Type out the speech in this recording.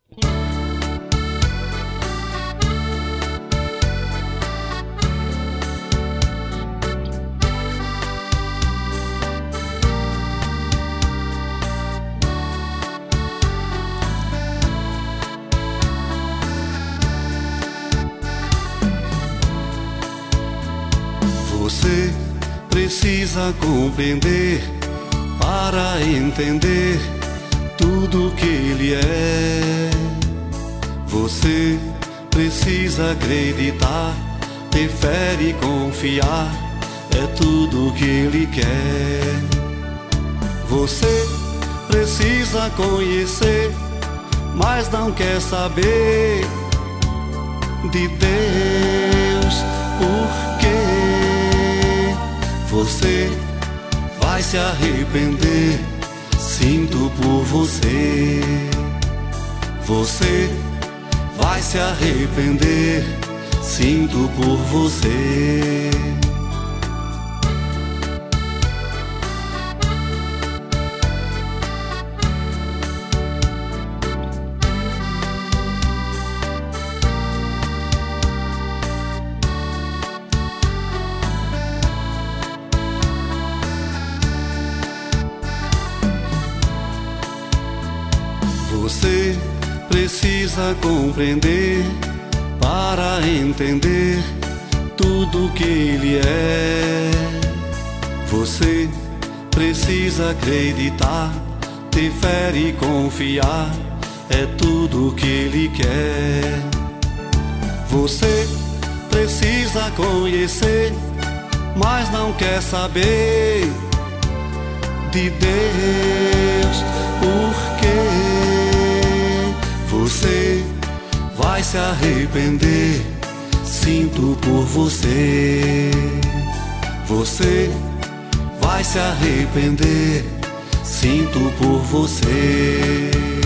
Você precisa compreender para entender tudo que Ele é. Você precisa acreditar, ter fé e confiar, é tudo que Ele quer. Você precisa conhecer, mas não quer saber de Deus. Por quê? Você vai se arrepender, sinto por você. Você vai se arrepender, sinto por você. Você precisa compreender para entender tudo que Ele é. Você precisa acreditar, ter fé e confiar, é tudo que Ele quer. Você precisa conhecer, mas não quer saber de Deus. Por quê? Você vai se arrepender, sinto por você. Você vai se arrepender, sinto por você.